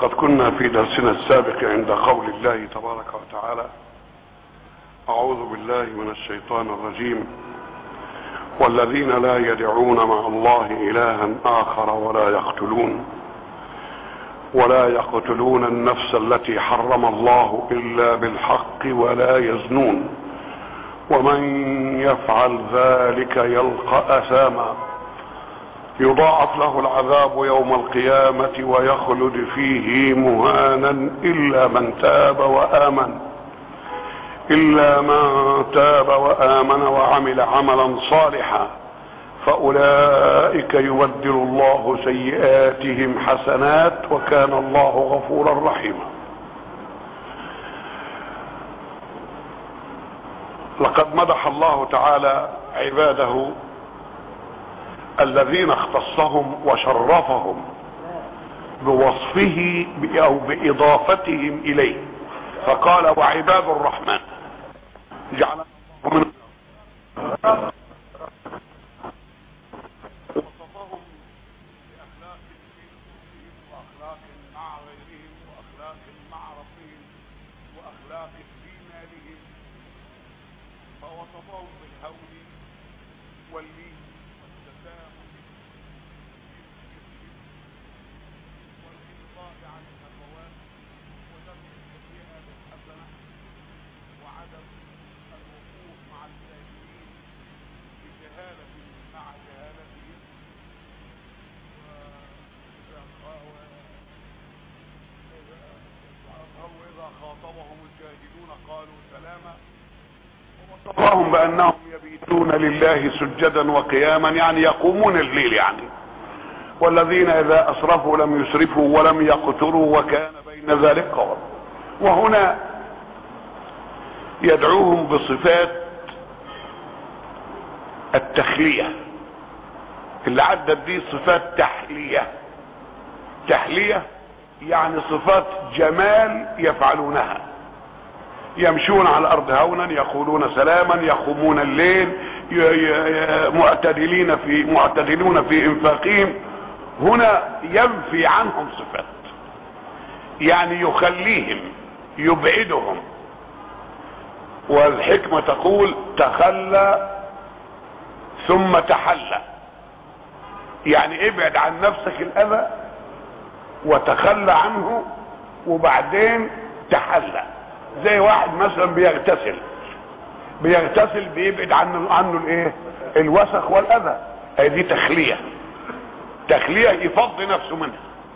لقد كنا في درسنا السابق عند قول الله تبارك وتعالى: أعوذ بالله من الشيطان الرجيم: والذين لا يدعون مع الله إلها آخر ولا يقتلون النفس التي حرم الله إلا بالحق ولا يزنون ومن يفعل ذلك يلقى أثاما يضاعف له العذاب يوم القيامة ويخلد فيه مهانا إلا من تاب وآمن وعمل عملا صالحا فأولئك يبدل الله سيئاتهم حسنات وكان الله غفورا رحيما. لقد مدح الله تعالى عباده الذين اختصهم وشرفهم بوصفه او باضافتهم اليه، فقال: وعباد الرحمن جعل من وصفهم باخلاق واخلاق مع غيرهم واخلاق مع ربهم واخلاق في مالهم، فوصفهم بالهول واللين والتسامح والانقاذ عن الهفوات ودفع السيئه بالحسنه وعدم الوقوف مع الجاهلين بجهاله مع جهالتهم، واذا خاطبهم الجاهلون قالوا سلاما، ووصفهم بانهم يبيتون لله سجدا وقياما، يعني يقومون الليل يعني. والذين اذا اسرفوا لم يسرفوا ولم يقتروا وكان بين ذلك قوام. وهنا يدعوهم بصفات التخلية اللي عدت دي صفات تحلية يعني صفات جمال يفعلونها، يمشون على الارض هونا، يقولون سلاما، يقومون الليل، معتدلون في انفاقهم. هنا ينفي عنهم صفات، يعني يخليهم يبعدهم. والحكمة تقول: تخلى ثم تحلى، يعني ابعد عن نفسك الاذى وتخلى عنه وبعدين تحلى. زي واحد مثلا بيغتسل بيبعد عنه الايه؟ الوسخ والاذى. اي دي تخلية يفضي نفسه منها.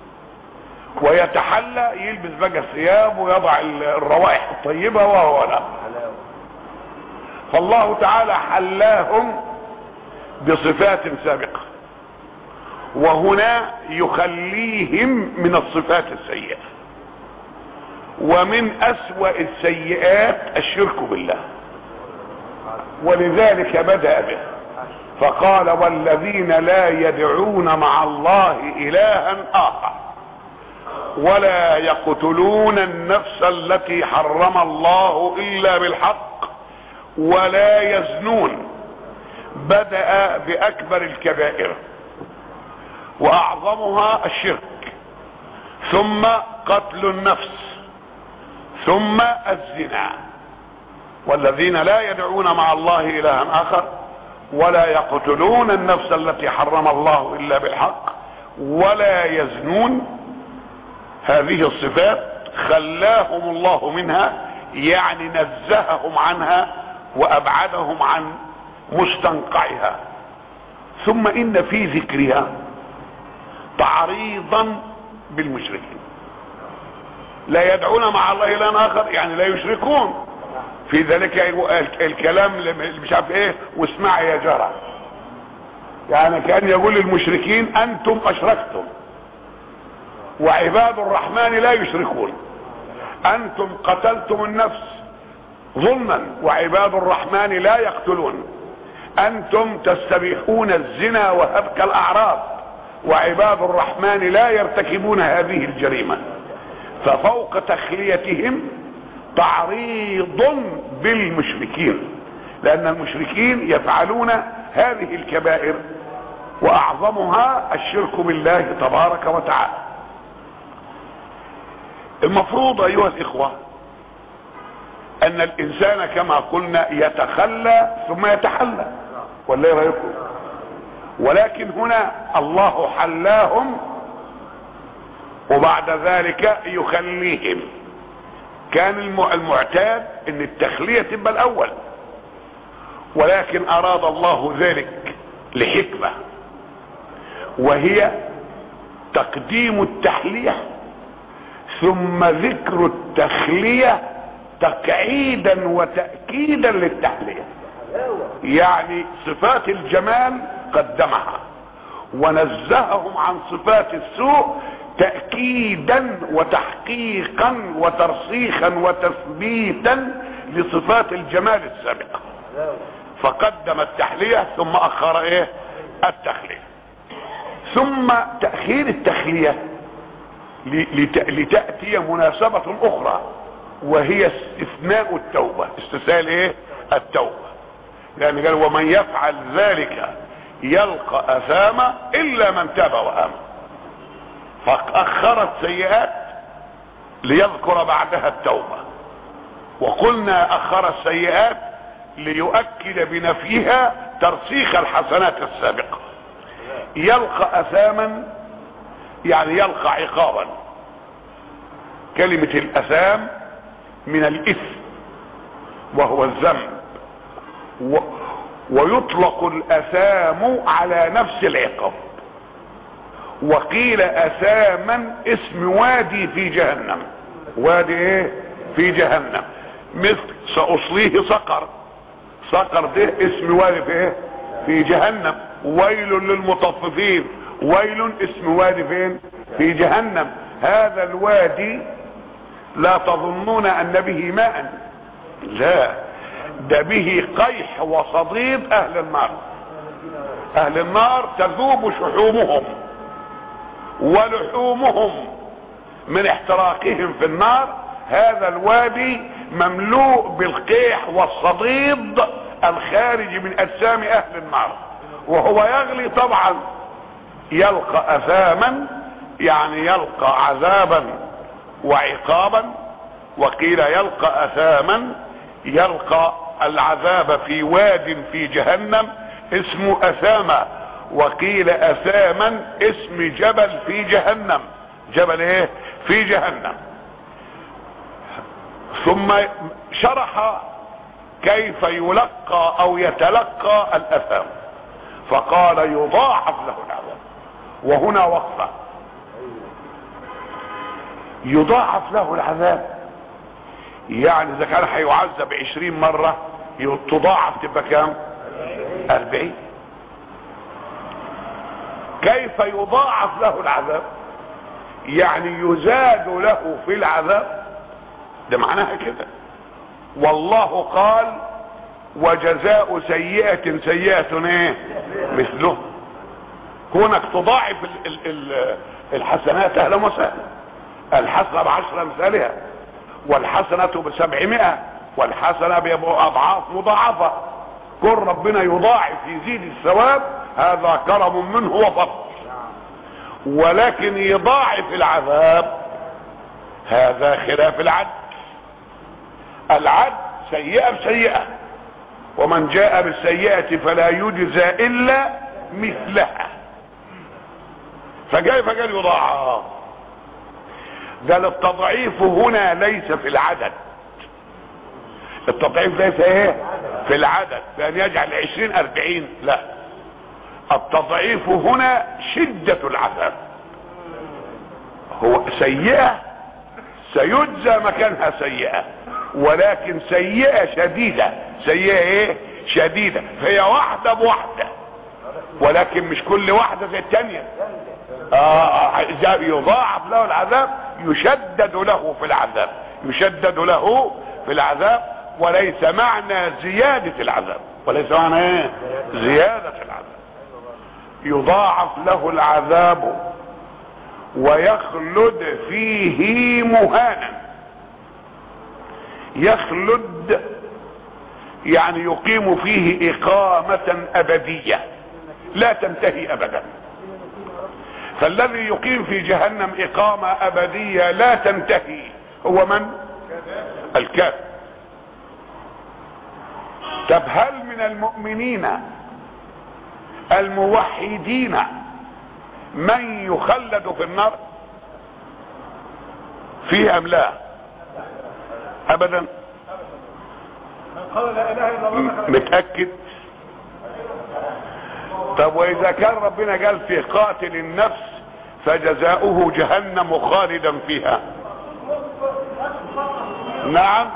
ويتحلى يلبس بقى الثياب ويضع الروائح الطيبة وهو لا. فالله تعالى حلاهم بصفات سابقة، وهنا يخليهم من الصفات السيئة. ومن اسوأ السيئات الشرك بالله، ولذلك بدأ به فقال: والذين لا يدعون مع الله إلها آخر ولا يقتلون النفس التي حرم الله إلا بالحق ولا يزنون. بدأ بأكبر الكبائر وأعظمها الشرك، ثم قتل النفس، ثم الزنا. والذين لا يدعون مع الله إلها آخر ولا يقتلون النفس التي حرم الله إلا بالحق ولا يزنون. هذه الصفات خلاهم الله منها، يعني نزههم عنها وأبعدهم عن مستنقعها. ثم إن في ذكرها تعريضا بالمشركين. لا يدعون مع الله إلها آخر يعني لا يشركون في ذلك. الكلام اللي مش عارف ايه، واسمع يا جرى، يعني كان يقول للمشركين: انتم اشركتم وعباد الرحمن لا يشركون. انتم قتلتم النفس ظلما وعباد الرحمن لا يقتلون. انتم تستبيحون الزنا وهتك الاعراض وعباد الرحمن لا يرتكبون هذه الجريمة. ففوق تخليتهم تعريض بالمشركين، لان المشركين يفعلون هذه الكبائر واعظمها الشرك بالله تبارك وتعالى. المفروض ايها الاخوة ان الانسان كما قلنا يتخلى ثم يتحلى، ولا ايه رايكم؟ ولكن هنا الله حلاهم وبعد ذلك يخليهم. كان المعتاد ان التخلية تبقى الاول، ولكن اراد الله ذلك لحكمة، وهي تقديم التحلية ثم ذكر التخلية تقعيدا وتأكيدا للتحلية. يعني صفات الجمال قدمها ونزههم عن صفات السوء تأكيدا وتحقيقا وترسيخا وتثبيتا لصفات الجمال السابقة، فقدم التحلية ثم اخر ايه؟ التخلية. ثم تأخير التخلية لتأتي مناسبة اخرى، وهي استثناء التوبة. استثناء ايه؟ التوبة. لان قال ومن يفعل ذلك يلقى اثاما الا من تاب وامن، فاخرت سيئات ليذكر بعدها التوبة. وقلنا اخر السيئات ليؤكد بنفيها ترسيخ الحسنات السابقة. يلقى اثاما يعني يلقى عقابا. كلمة الاثام من الاثم وهو الذنب، ويطلق الاثام على نفس العقاب. وقيل اثاما اسم وادي في جهنم. وادي ايه؟ في جهنم. مثل سأصليه سقر. سقر ده اسم وادي في ايه؟ في جهنم. ويل للمطففين. ويل اسم وادي فين؟ في جهنم. هذا الوادي لا تظنون ان به ماء، لا، ده به قيح وصديد اهل النار. اهل النار تذوب شحومهم ولحومهم من احتراقهم في النار. هذا الوادي مملوء بالقيح والصديد الخارج من اجسام اهل النار، وهو يغلي طبعا. يلقى اثاما يعني يلقى عذابا وعقابا. وقيل يلقى اثاما يلقى العذاب في واد في جهنم اسمه اثاما. وقيل اثاما اسم جبل في جهنم. جبل ايه؟ في جهنم. ثم شرح كيف يلقى او يتلقى الاثام، فقال يضاعف له العذاب. وهنا وقفة. يضاعف له العذاب يعني اذا كان هيعذب 20 مرة تضاعف تبقى كام؟ 40. كيف يضاعف له العذاب؟ يعني يزاد له في العذاب، ده معناها كده. والله قال وجزاء سيئة سيئة ايه؟ مثله. كونك تضاعف الحسنات اهلا وسهلا. الحسنة ب10 امثالها، والحسنة ب700، والحسنة بأضعاف مضاعفة. كل ربنا يضاعف يزيد الثواب، هذا كرم منه وفضل. ولكن يضاعف العذاب هذا خلاف العدل. العدل سيئة بسيئة، ومن جاء بالسيئة فلا يجزى الا مثلها. فكيف قال يضاعف؟ قال التضعيف هنا ليس في العدد. التضعيف ليس ايه؟ في العدد، بان يجعل 20 40، لا. التضعيف هنا شدة العذاب. هو سيئة سيجزى مكانها سيئة، ولكن سيئة شديدة. سيئة ايه؟ شديدة. فهي واحدة بواحدة، ولكن مش كل واحدة زي التانية. يضاعف له العذاب، يشدد له في العذاب. يشدد له في العذاب، وليس معنى زيادة العذاب. وليس معنى ايه؟ زيادة العذاب. يضاعف له العذاب ويخلد فيه مهانا. يخلد يعني يقيم فيه إقامة أبدية لا تنتهي أبدا. فالذي يقيم في جهنم اقامة ابدية لا تنتهي هو من؟ الكافر. طب هل من المؤمنين الموحدين من يخلد في النار فيه ام لا؟ ابدا. متأكد؟ طب واذا كان ربنا قال في قاتل النفس فجزاؤه جهنم خالدا فيها؟ نعم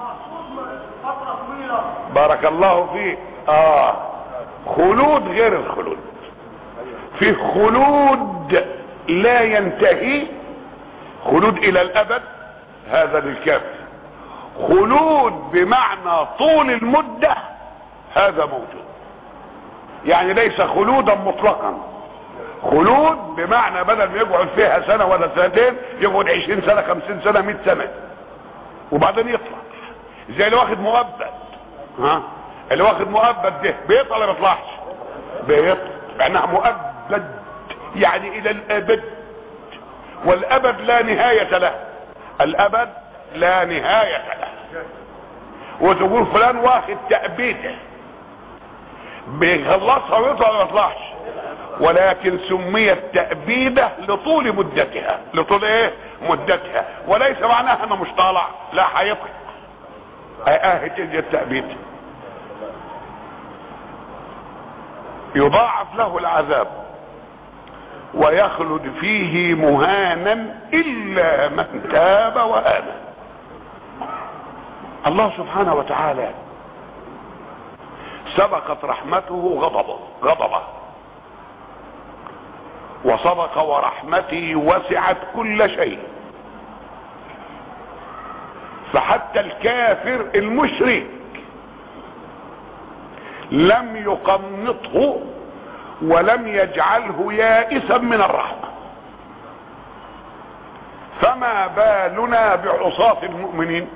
بارك الله فيك. خلود غير الخلود. في خلود لا ينتهي، خلود الى الابد، هذا للكافر. خلود بمعنى طول المدة هذا موجود، يعني ليس خلودا مطلقا. خلود بمعنى بدل ما يقعد فيها سنة ولا سنتين يقعد 20 سنة 50 سنة 100 سنة وبعدين يطلع. زي اللي واخد مؤبد، اللي واخد مؤبد ده بيطلع ولا ما بيطلعش؟ بيطلع، معناها مؤبد يعني الى الابد، والابد لا نهاية له. الابد لا نهاية له. وتقول فلان واخد تأبيده بيخلصها ويطلع ولا ما يطلعش، ولكن سميت تأبيده لطول مدتها. لطول ايه؟ مدتها، وليس معناها انه مش طالع، لا هيطلع. تجي التأبيد. يضاعف له العذاب ويخلد فيه مهانا الا من تاب وآمن. الله سبحانه وتعالى سبقت رحمته غضبه، وصدق ورحمتي وسعت كل شيء. فحتى الكافر المشرك لم يقنطه ولم يجعله يائسا من الرحمة. فما بالنا بعصاة المؤمنين؟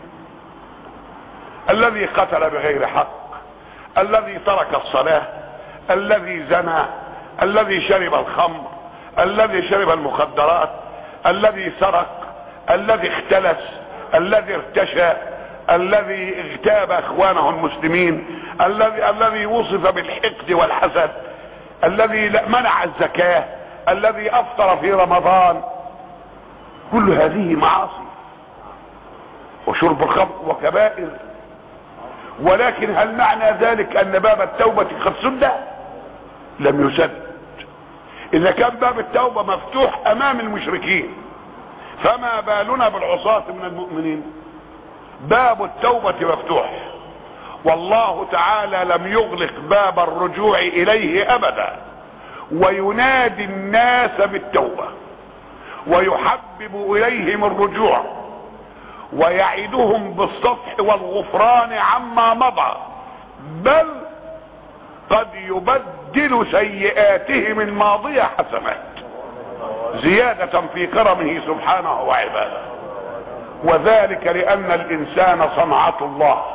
الذي قتل بغير حق، الذي ترك الصلاة، الذي زنى، الذي شرب الخمر، الذي شرب المخدرات، الذي سرق، الذي اختلس، الذي ارتشى، الذي اغتاب اخوانه المسلمين، الذي وصف بالحقد والحسد، الذي منع الزكاة، الذي افطر في رمضان. كل هذه معاصي وشرب الخمر وكبائر. ولكن هل معنى ذلك ان باب التوبة قد سد؟ لم يسد. اذا كان باب التوبة مفتوح امام المشركين، فما بالنا بالعصاة من المؤمنين؟ باب التوبة مفتوح، والله تعالى لم يغلق باب الرجوع اليه ابدا، وينادي الناس بالتوبة ويحبب اليهم الرجوع ويعدهم بالصفح والغفران عما مضى، بل قد يبدل سيئاتهم الماضية حسنات زيادة في كرمه سبحانه وعباده. وذلك لأن الإنسان صنعة الله،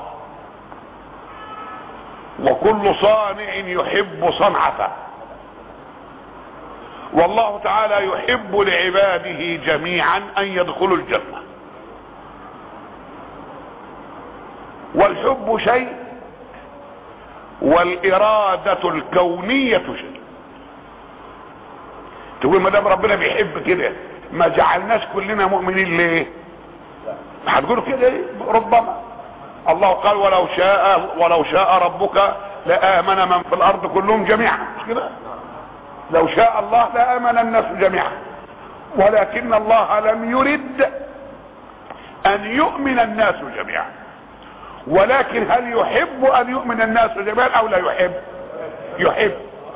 وكل صانع يحب صنعته، والله تعالى يحب لعباده جميعا أن يدخلوا الجنة. والحب شيء والإرادة الكونية شيء. تقول ما دام ربنا بيحب كده ما جعلناش كلنا مؤمنين ليه؟ هتقولوا كده ربما. الله قال ولو شاء ربك لآمن من في الأرض كلهم جميعا، مش كده؟ لو شاء الله لآمن الناس جميعا، ولكن الله لم يرد أن يؤمن الناس جميعا. ولكن هل يحب أن يؤمن الناس جميعا أو لا يحب؟ يحب.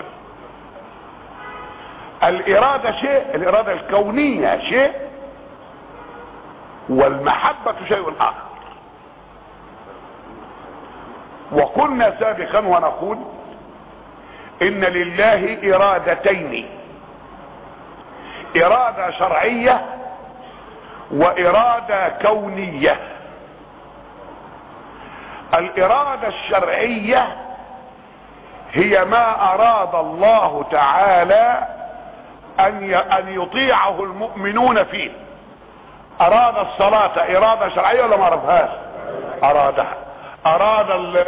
الإرادة شيء، الإرادة الكونية شيء، والمحبة شيء آخر. وقلنا سابقا ونقول إن لله إرادتين، إرادة شرعية وإرادة كونية. الإرادة الشرعية هي ما أراد الله تعالى ان يطيعه المؤمنون فيه. اراد الصلاة ارادة شرعية ولا ما ارادهاش؟ ارادها. اراد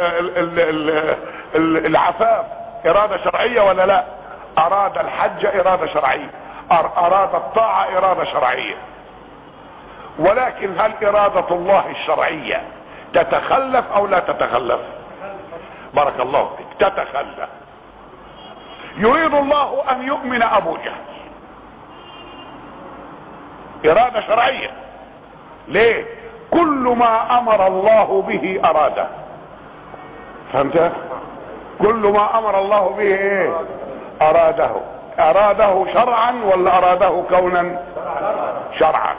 العفاف ارادة شرعية ولا لا؟ اراد الحج ارادة شرعية. اراد الطاعة ارادة شرعية. ولكن هل ارادة الله الشرعية تتخلف او لا تتخلف؟ بارك الله فيك. تتخلف. يريد الله ان يؤمن ابو جهل، ارادة شرعية. ليه؟ كل ما امر الله به اراده. فهمت؟ كل ما امر الله به ايه؟ اراده. اراده شرعا ولا اراده كونا؟ شرعا.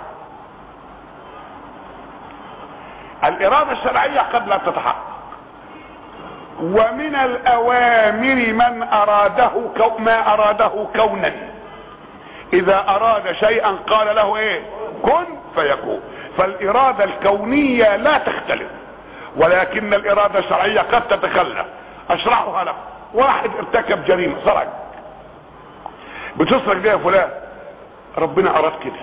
الاراده الشرعيه قد لا تتحقق، ومن الاوامر من اراده ما اراده كونا. اذا اراد شيئا قال له ايه؟ كن فيكون. فالاراده الكونيه لا تختلف، ولكن الاراده الشرعيه قد تتخلف. اشرحها لك. واحد ارتكب جريمه، سرق. بتسرق ليه يا فلان؟ ربنا اراد كده.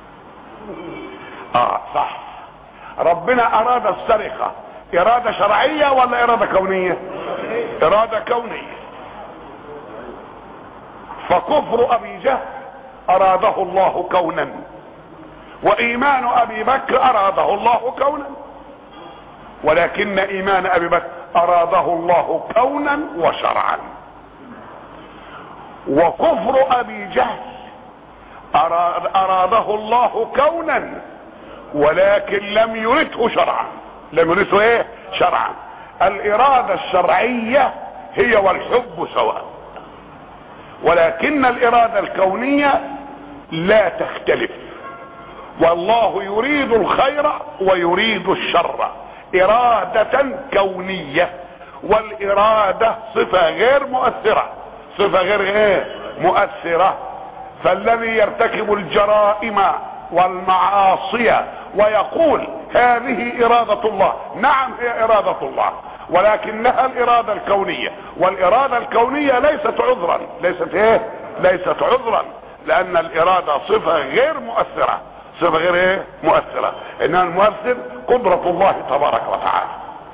صح. ربنا اراد السرقه اراده شرعيه ولا اراده كونيه؟ اراده كونيه. فكفر ابي جهل اراده الله كونا، وايمان ابي بكر اراده الله كونا، ولكن ايمان ابي بكر اراده الله كونا وشرعا. وكفر ابي جهل اراده الله كونا، ولكن لم يرده شرعا. لم يرده ايه؟ شرعا. الاراده الشرعيه هي والحب سواء، ولكن الاراده الكونيه لا تختلف. والله يريد الخير ويريد الشر اراده كونيه، والاراده صفه غير مؤثره. صفه غير ايه؟ مؤثره. فالذي يرتكب الجرائم والمعاصي ويقول هذه اراده الله، نعم هي اراده الله، ولكنها الاراده الكونيه. والاراده الكونيه ليست عذرا. ليست ايه؟ ليست عذرا، لان الاراده صفه غير مؤثره. صفه غير ايه؟ مؤثره. انها المؤثر قدره الله تبارك وتعالى.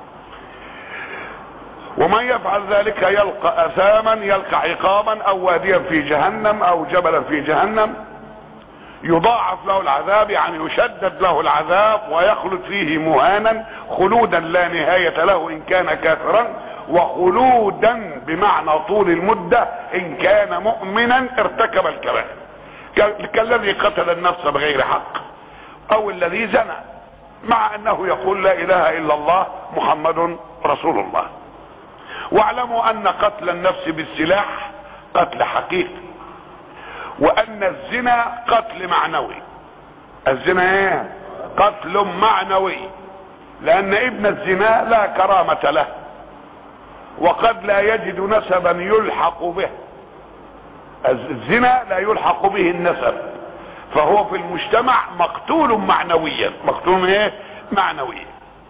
ومن يفعل ذلك يلقى اثاما، يلقى عقابا، او واديا في جهنم، او جبلا في جهنم. يضاعف له العذاب، يعني يشدد له العذاب ويخلد فيه مهانا، خلودا لا نهاية له ان كان كافرا، وخلودا بمعنى طول المدة ان كان مؤمنا ارتكب الكبائر، كالذي قتل النفس بغير حق، او الذي زنى، مع انه يقول لا اله الا الله محمد رسول الله. واعلموا ان قتل النفس بالسلاح قتل حقيقي، وان الزنا قتل معنوي. الزنا ايه؟ قتل معنوي، لان ابن الزنا لا كرامة له، وقد لا يجد نسبا يلحق به. الزنا لا يلحق به النسب، فهو في المجتمع مقتول معنويا. مقتول ايه؟ معنويا.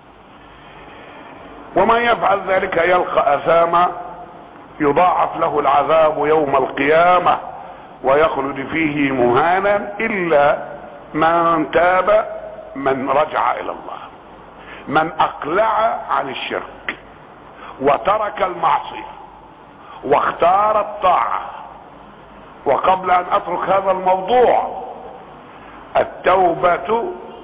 ومن يفعل ذلك يلقى اثاما، يضاعف له العذاب يوم القيامة ويخلد فيه مهانا، الا من تاب، من رجع الى الله، من اقلع عن الشرك وترك المعصية واختار الطاعة. وقبل ان اترك هذا الموضوع، التوبة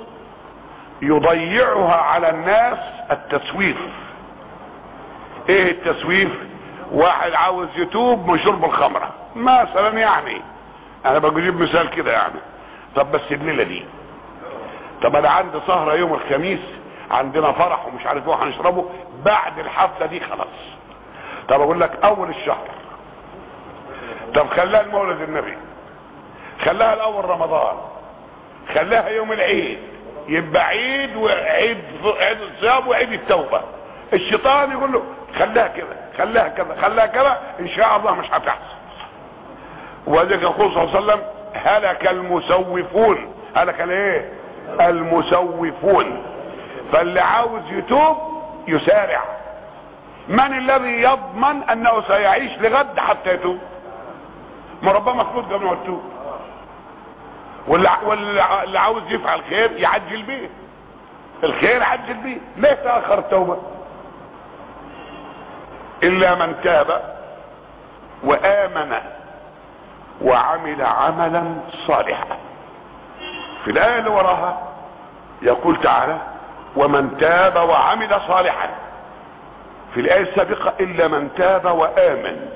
يضيعها على الناس التسويف. ايه التسويف؟ واحد عاوز يتوب من شرب الخمرة مثلا، يعني انا بجيب مثال كده يعني. طب بس الليلة دي، طب انا عندي سهرة يوم الخميس، عندنا فرح ومش عارف ايه هنشربه بعد الحفلة دي خلاص. طب اقول لك اول الشهر، طب خلاها المولد النبي، خلاها الاول رمضان، خلاها يوم العيد، يبقى عيد وعيد، عيد الصيام وعيد التوبة. الشيطان يقول له خلاها كده، خلاها كذا، خلاها كذا، ان شاء الله مش هتحصل. وذلك يقول صلى الله عليه وسلم هلك المسوفون. هلك الايه؟ المسوفون. فاللي عاوز يتوب يسارع. من الذي يضمن انه سيعيش لغد حتى يتوب؟ ما ربما تموت قبل ما تتوب. واللي عاوز يفعل خير يعجل بيه الخير، عجل بيه. ليه تأخر التوبة؟ الا من تاب وآمن وعمل عملا صالحا. في الآية اللي وراها يقول تعالى ومن تاب وعمل صالحا. في الآية السابقة الا من تاب وآمن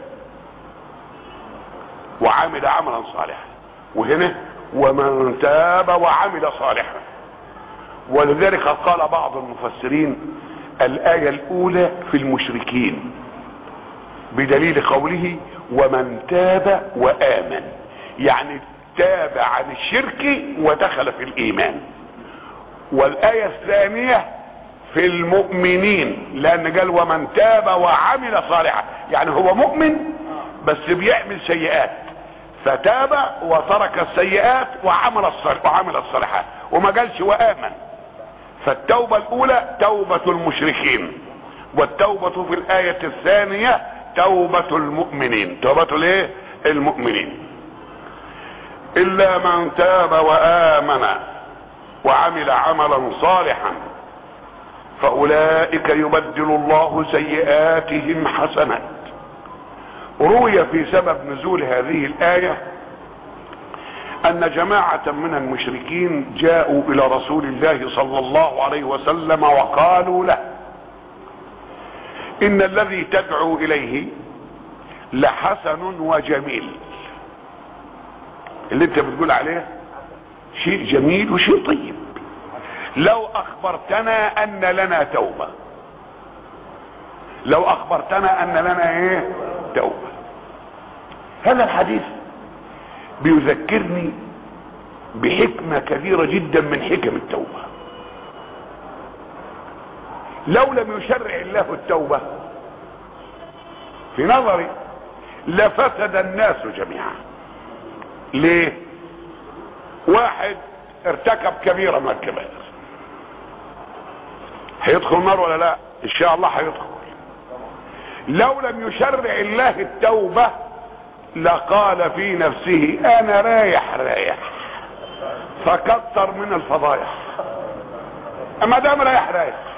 وعمل عملا صالحا، وهنا ومن تاب وعمل صالحا. ولذلك قال بعض المفسرين الآية الأولى في المشركين بدليل قوله ومن تاب وآمن، يعني تاب عن الشرك ودخل في الإيمان. والآية الثانية في المؤمنين لأن قال ومن تاب وعمل صالحا، يعني هو مؤمن بس بيعمل سيئات فتاب وترك السيئات وعمل الصالحات، وما قالش وآمن. فالتوبة الأولى توبة المشركين، والتوبة في الآية الثانية توبة المؤمنين. توبة الايه؟ المؤمنين. إلا من تاب وآمن وعمل عملا صالحا فأولئك يبدل الله سيئاتهم حسنات. روي في سبب نزول هذه الآية ان جماعة من المشركين جاءوا الى رسول الله صلى الله عليه وسلم وقالوا له ان الذي تدعو اليه لحسن وجميل. اللي انت بتقول عليه شيء جميل وشيء طيب، لو اخبرتنا ان لنا توبة، لو اخبرتنا ان لنا ايه توبة. هذا الحديث بيذكرني بحكمة كبيرة جدا من حكم التوبة. لو لم يشرع الله التوبة في نظري لفسد الناس جميعا. ليه؟ واحد ارتكب كبيرة من الكبائر هيدخل النار ولا لا؟ ان شاء الله هيدخل. لو لم يشرع الله التوبة لقال في نفسه انا رايح فكتر من الفضايح. اما دام رايح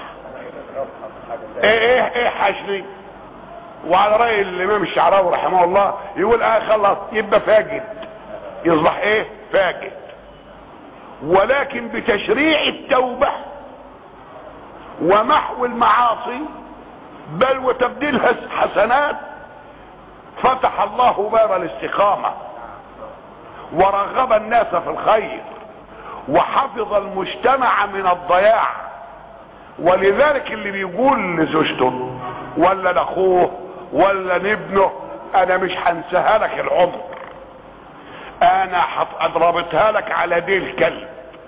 ايه حشني. وعلى رأي الامام الشعراوي رحمه الله يقول خلاص يبقى فاجد، يصبح ايه فاجد. ولكن بتشريع التوبة ومحو المعاصي بل وتبديلها حسنات فتح الله باب الاستقامة ورغب الناس في الخير وحفظ المجتمع من الضياع. ولذلك اللي بيقول لزوجته ولا لاخوه ولا لابنه انا مش هنساها لك العمر، انا اضربتها لك على ديل الكلب،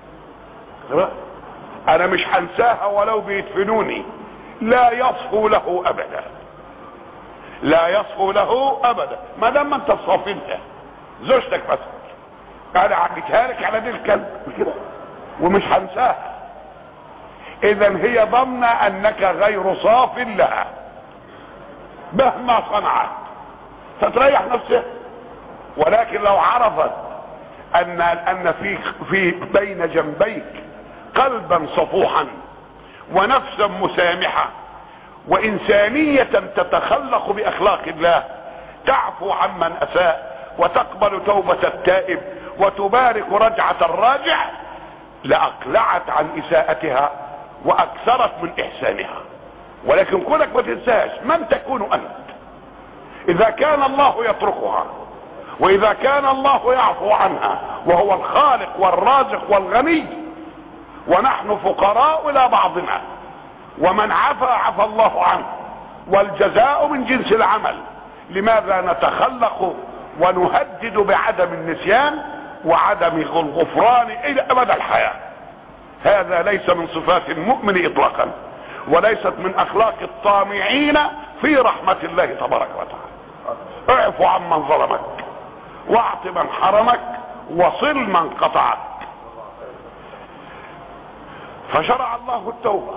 انا مش هنساها ولو بيدفنوني، لا يصفو له ابدا، لا يصفو له ابدا. ما دام انت صافنها زوجتك بس انا عديتها لك على ديل الكلب كده ومش هنساها. اذا هي ضمن انك غير صاف لها مهما صنعت تتريح نفسها. ولكن لو عرفت ان في بين جنبيك قلبا صفوحا ونفسا مسامحة وانسانية تتخلق باخلاق الله تعفو عمن اساء وتقبل توبة التائب وتبارك رجعة الراجع لاقلعت عن اساءتها واكثرت من احسانها. ولكن كونك ما تنساش من تكون انت. اذا كان الله يتركها واذا كان الله يعفو عنها وهو الخالق والرازق والغني ونحن فقراء الى بعضنا، ومن عفى الله عنه والجزاء من جنس العمل، لماذا نتخلق ونهدد بعدم النسيان وعدم الغفران الى ابد الحياة؟ هذا ليس من صفات المؤمن اطلاقا، وليست من اخلاق الطامعين في رحمة الله تبارك وتعالى. اعفو عمن ظلمك واعط من حرمك وصل من قطعك. فشرع الله التوبة.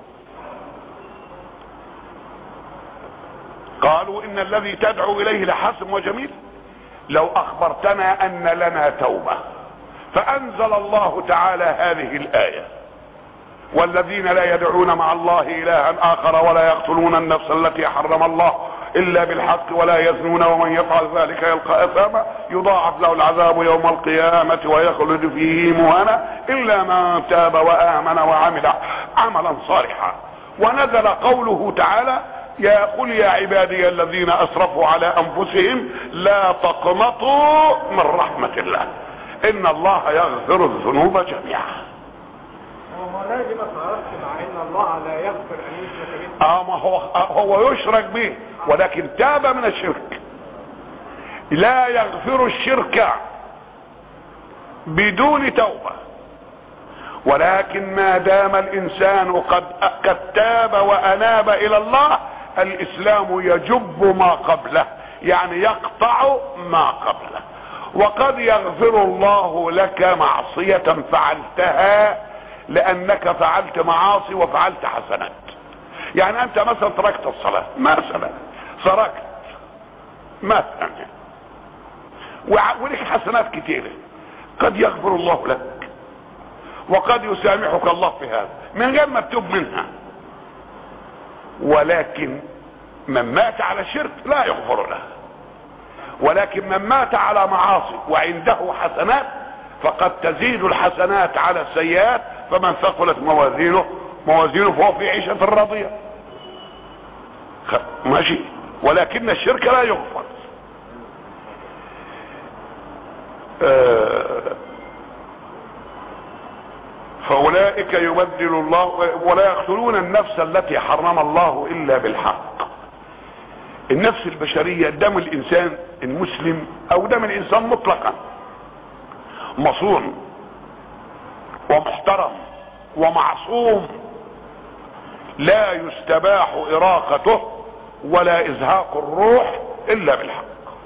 قالوا ان الذي تدعو اليه لحسن وجميل، لو اخبرتنا ان لنا توبة فانزل الله تعالى هذه الايه: والذين لا يدعون مع الله الها اخر ولا يقتلون النفس التي حرم الله الا بالحق ولا يزنون ومن يفعل ذلك يلقى اثاما يضاعف له العذاب يوم القيامة ويخلد فيه مهانا الا من تاب وامن وعمل عملا صالحا. ونزل قوله تعالى: قل يا عبادي الذين اسرفوا على انفسهم لا تقنطوا من رحمة الله ان الله يغفر الذنوب جميعا. هو لازم اتعرفت مع ان الله لا يغفر ان يشرك به. ما هو يشرك به ولكن تاب من الشرك. لا يغفر الشرك بدون توبة، ولكن ما دام الانسان قد تاب واناب الى الله الاسلام يجب ما قبله، يعني يقطع ما قبله. وقد يغفر الله لك معصية فعلتها لانك فعلت معاصي وفعلت حسنات. يعني انت مثلا تركت الصلاة مثلا، سرقت مثلا، ولك حسنات كتيرة، قد يغفر الله لك وقد يسامحك الله في هذا من غير ما تتوب منها. ولكن من مات على شرك لا يغفر له، ولكن من مات على معاصي وعنده حسنات فقد تزيد الحسنات على السيئات، فمن ثقلت موازينه فهو في عيشة راضية ماشي. ولكن الشرك لا يغفر. فاولئك يبدل الله ولا يقتلون النفس التي حرم الله الا بالحق. النفس البشرية دم الانسان المسلم او دم الانسان مطلقا مصون ومحترم ومعصوم، لا يستباح اراقته ولا ازهاق الروح الا بالحق.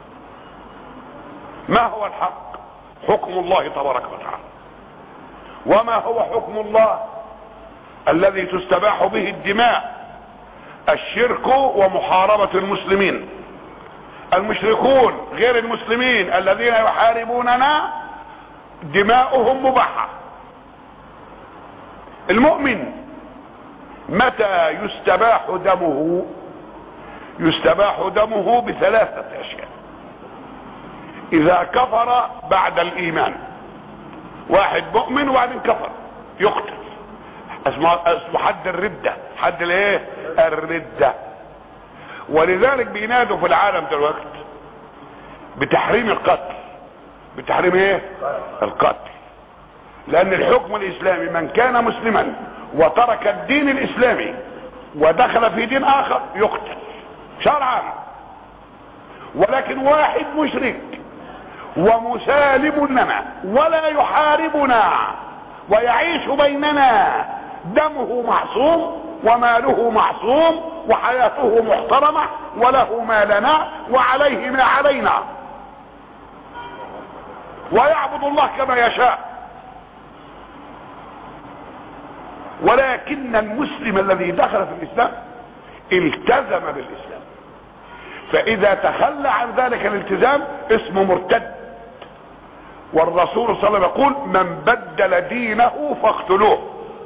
ما هو الحق؟ حكم الله تبارك وتعالى. وما هو حكم الله الذي تستباح به الدماء؟ الشرك ومحاربة المسلمين. المشركون غير المسلمين الذين يحاربوننا دماؤهم مباحة. المؤمن متى يستباح دمه؟ يستباح دمه بثلاثة اشياء: اذا كفر بعد الايمان، واحد مؤمن وبعدين كفر يقتل، اسمه حد الردة، حد الايه؟ الردة. ولذلك بينادوا في العالم دلوقتي بتحريم القتل. بتحريم ايه؟ القتل. لان الحكم الاسلامي من كان مسلما وترك الدين الاسلامي ودخل في دين اخر يقتل شرعا. ولكن واحد مشرك ومسالم لنا ولا يحاربنا ويعيش بيننا دمه معصوم وماله معصوم وحياته محترمة وله ما لنا وعليه ما علينا ويعبد الله كما يشاء. ولكن المسلم الذي دخل في الاسلام التزم بالاسلام، فاذا تخلى عن ذلك الالتزام اسمه مرتد. والرسول صلى الله عليه وسلم يقول: من بدل دينه فاقتلوه.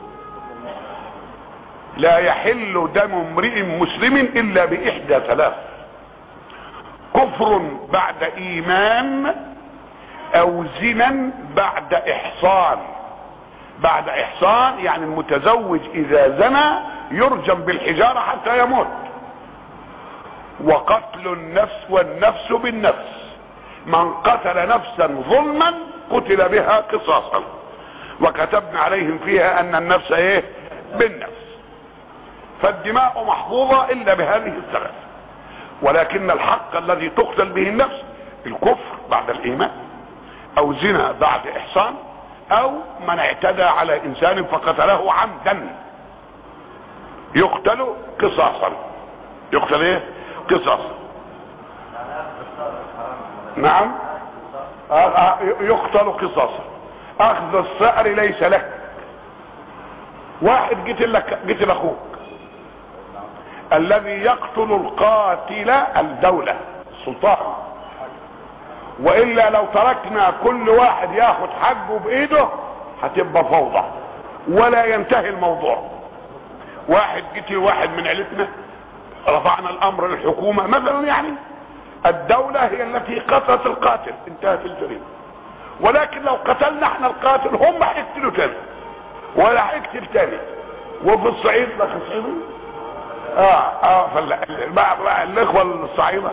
لا يحل دم امرئ مسلم الا باحدى ثلاث: كفر بعد ايمان، او زنا بعد احصان. بعد احصان يعني المتزوج اذا زنى يرجم بالحجارة حتى يموت. وقتل النفس والنفس بالنفس، من قتل نفسا ظلما قتل بها قصاصا، وكتبنا عليهم فيها ان النفس ايه؟ بالنفس. فالدماء محفوظة الا بهذه الثلاث. ولكن الحق الذي تقتل به النفس الكفر بعد الايمان، او زنا بعد احصان، او من اعتدى على انسان فقتله عمدا يقتل قصاصا. يقتل ايه؟ قصاصا. نعم، يقتل قصاصا. اخذ الثأر ليس لك. واحد قتل اخوك، الذي يقتل القاتل الدولة السلطان، والا لو تركنا كل واحد ياخد حقه بايده هتبقى فوضى ولا ينتهي الموضوع. واحد قتل واحد من عيلتنا، رفعنا الامر للحكومة مثلا، يعني الدولة هي التي قتلت القاتل، انتهت الجريمة. ولكن لو قتلنا احنا القاتل هم هيقتلوا تاني ولا هيقتل تاني. وفي الصعيد لك الصعيدي الاخوة الصعيدة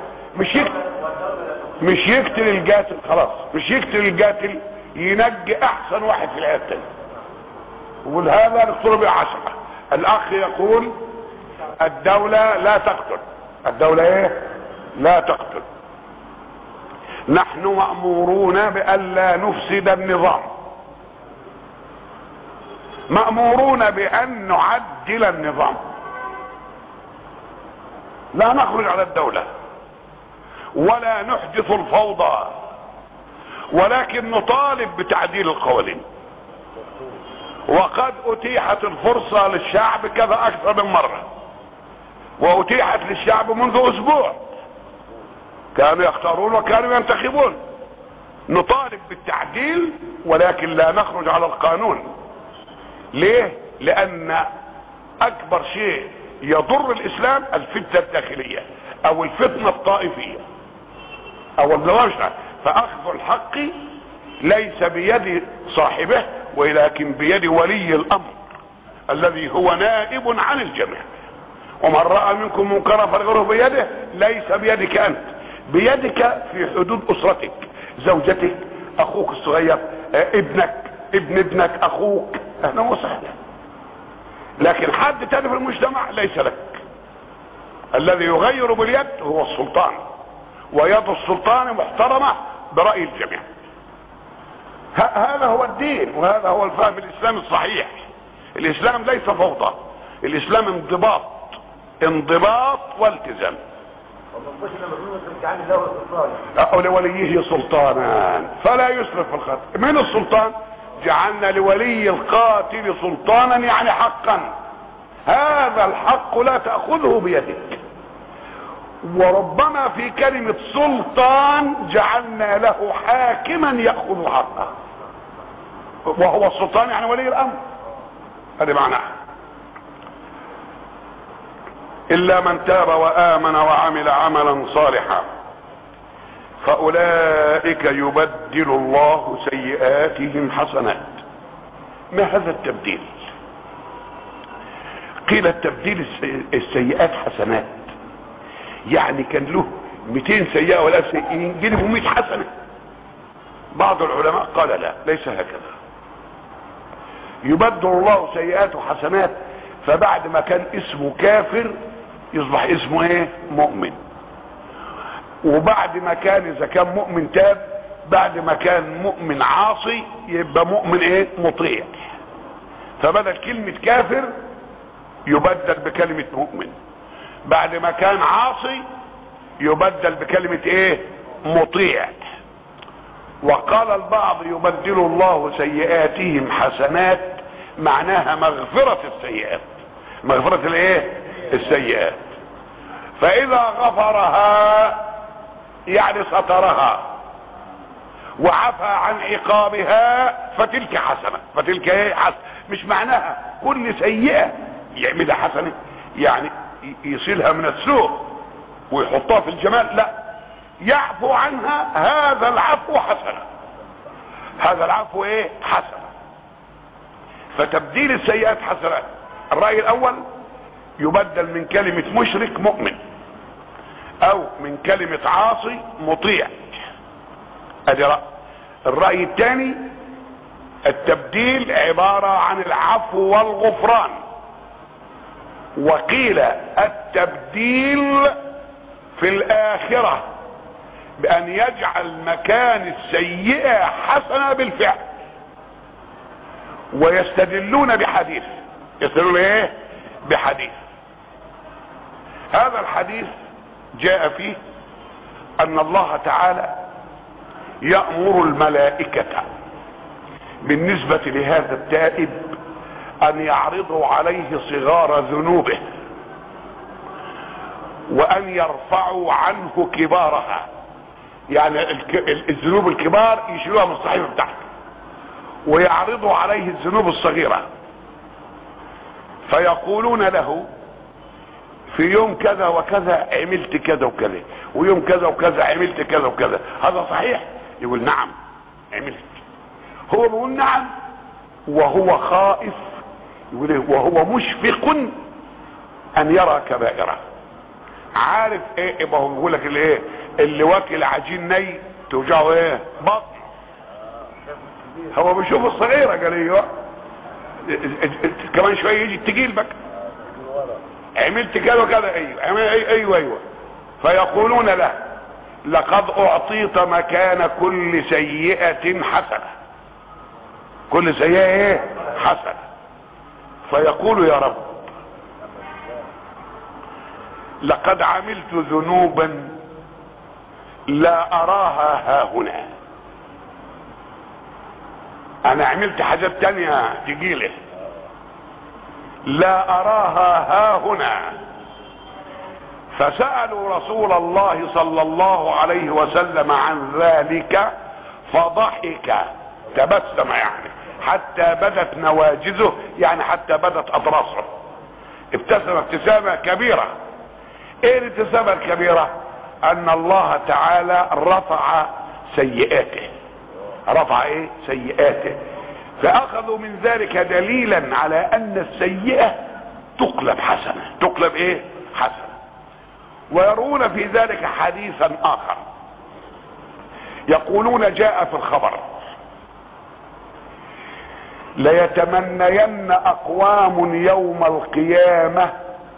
مش يقتل القاتل خلاص، مش يقتل القاتل، ينجي احسن واحد في العيله التاني. يقول هذا نقتله بعشرة. الاخ يقول الدولة لا تقتل، الدولة ايه؟ لا تقتل. نحن مأمورون بألا نفسد النظام، مأمورون بأن نعدل النظام، لا نخرج على الدولة ولا نحدث الفوضى، ولكن نطالب بتعديل القوانين. وقد اتيحت الفرصة للشعب كذا اكثر من مرة، واتيحت للشعب منذ اسبوع، كانوا يختارون وكانوا ينتخبون. نطالب بالتعديل ولكن لا نخرج على القانون. ليه؟ لان اكبر شيء يضر الاسلام الفتنة الداخلية او الفتنة الطائفية او الزواجرة. فاخذ الحق ليس بيد صاحبه ولكن بيد ولي الامر الذي هو نائب عن الجميع. ومن رأى منكم منكرا فليغيره بيده، ليس بيدك انت، بيدك في حدود اسرتك، زوجتك، اخوك الصغير، ابنك، ابنك، اخوك، اهلا وسهلا. لكن حد تاني في المجتمع ليس لك. الذي يغير باليد هو السلطان، ويد السلطان محترمة برأي الجميع. هذا هو الدين وهذا هو الفهم الاسلامي الصحيح. الاسلام ليس فوضى، الاسلام انضباط والتزام. لوليه سلطانا فلا يسرف في القتل. من السلطان؟ جعلنا لولي القاتل سلطانا، يعني حقا. هذا الحق لا تأخذه بيدك. وربما في كلمة سلطان جعلنا له حاكما يأخذ حقه، وهو السلطان يعني ولي الامر. هذا معناه. الا من تاب وامن وعمل عملا صالحا فاولئك يبدل الله سيئاتهم حسنات. ما هذا التبديل؟ قيل التبديل السيئات حسنات، يعني كان له 200 سيئة ولا سيئين جلبوا 100 حسنة. بعض العلماء قال لا، ليس هكذا. يبدل الله سيئاته حسنات، فبعد ما كان اسمه كافر يصبح اسمه ايه؟ مؤمن. وبعد ما كان، اذا كان مؤمن تاب، بعد ما كان مؤمن عاصي يبقى مؤمن ايه؟ مطيع. فبدل كلمة كافر يبدل بكلمة مؤمن، بعد ما كان عاصي يبدل بكلمة ايه؟ مطيع. وقال البعض يبدل الله سيئاتهم حسنات، معناها مغفرة السيئات، مغفرة الايه؟ السيئات. فاذا غفرها يعني سترها وعفى عن عقابها فتلك حسنة. فتلك ايه؟ حسنة. مش معناها كل سيئة يعملها حسنة، يعني يصلها من السوء ويحطها في الجمال، لا، يعفو عنها. هذا العفو حسنة، هذا العفو ايه؟ حسنة. فتبديل السيئات حسنات. الرأي الاول يبدل من كلمة مشرك مؤمن، او من كلمة عاصي مطيع. ادي رأي. الرأي الثاني التبديل عبارة عن العفو والغفران. وقيل التبديل في الآخرة بأن يجعل مكان السيئة حسنة بالفعل. ويستدلون بحديث، يستدلون ايه؟ بحديث. هذا الحديث جاء فيه ان الله تعالى يأمر الملائكة بالنسبة لهذا التائب ان يعرضوا عليه صغار ذنوبه وان يرفعوا عنه كبارها. يعني الذنوب الكبار يشيلوها من الصحيفه بتاعته ويعرضوا عليه الذنوب الصغيره، فيقولون له في يوم كذا وكذا عملت كذا وكذا، ويوم كذا وكذا عملت كذا وكذا، هذا صحيح؟ يقول نعم عملت. هو بيقول نعم وهو خائف، يقول وهو مشفق ان يرى كبائره. عارف ايه؟ يبقى هو بيقول لك الايه اللي واكل عجين ني توجعه ايه؟ بطن. هو بيشوف الصغيره قال ايوه كمان شويه يجي التقيل بقى عملت كذا وكذا، ايوه. فيقولون له لقد اعطيت مكان كل سيئة حسنة. كل سيئة ايه؟ حسنة. فيقول يا رب لقد عملت ذنوبا لا اراها هاهنا. انا عملت حاجات تانية تقيلة لا اراها هاهنا. فسألوا رسول الله صلى الله عليه وسلم عن ذلك فضحك، تبسم يعني حتى بدت نواجذه، يعني حتى بدت اضراسه، ابتسم ابتسامة كبيرة. ايه الابتسامة الكبيرة؟ ان الله تعالى رفع سيئاته. رفع ايه؟ سيئاته. فاخذوا من ذلك دليلا على ان السيئة تقلب حسنة. تقلب ايه؟ حسنة. ويرون في ذلك حديثا اخر، يقولون جاء في الخبر ليتمنين اقوام يوم القيامة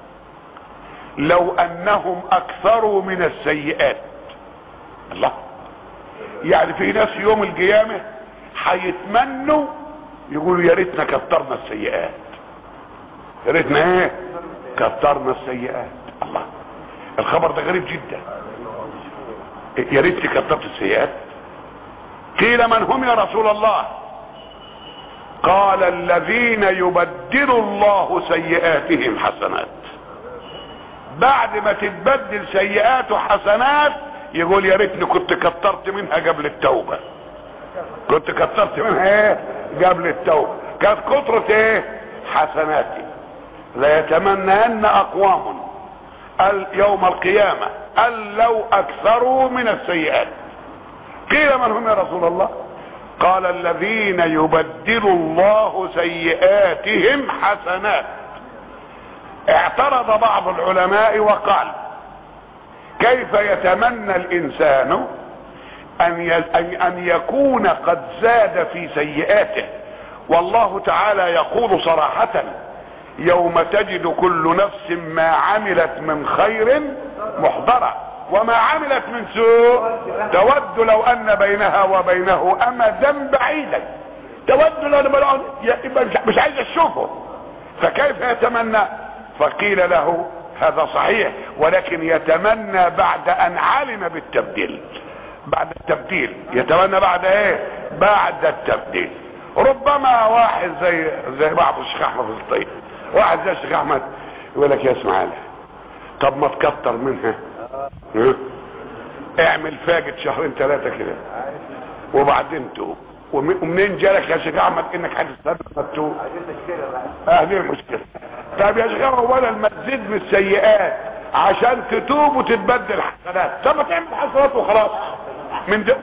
لو انهم اكثروا من السيئات. الله، يعني في ناس يوم القيامة هيتمنوا يقولوا يا ريتنا كترنا السيئات، يا ريتنا ايه؟ كترنا السيئات. الله، الخبر ده غريب جدا. يا ريت كترت السيئات. قيل من هم يا رسول الله؟ قال الذين يبدل الله سيئاتهم حسنات. بعد ما تتبدل سيئات وحسنات يقول يا ريتني كنت كترت منها قبل التوبة. كنت كترت منها ايه؟ قبل التوبة. كانت كترة ايه؟ حسناتي. لا يتمنين اقوام يوم القيامة أن لو اكثروا من السيئات. قيل من هم يا رسول الله؟ قال الذين يبدل الله سيئاتهم حسنات. اعترض بعض العلماء وقال كيف يتمنى الانسان ان يكون قد زاد في سيئاته، والله تعالى يقول صراحة يوم تجد كل نفس ما عملت من خير محضرة وما عملت من سوء تود لو ان بينها وبينه امدا بعيدا. تود لو ان مش عايز اشوفه، فكيف يتمنى؟ فقيل له هذا صحيح، ولكن يتمنى بعد ان علم بالتبديل. بعد التبديل يتمنى بعد ايه؟ بعد التبديل. ربما واحد زي بعض الشيخ احمد الطيب، واحد زي الشيخ احمد يقول لك يا اسماعيل طب ما تكتر منها، اعمل فاجد شهرين ثلاثة كده وبعدين توب. ومنين جالك يا شيخ احمد انك هتستنى تتوب؟ هذه المشكلة. طب يا شيخ اولا ما تزيد من السيئات عشان تتوب وتتبدل حسنات. طب ما تعمل حسنات وخلاص من ده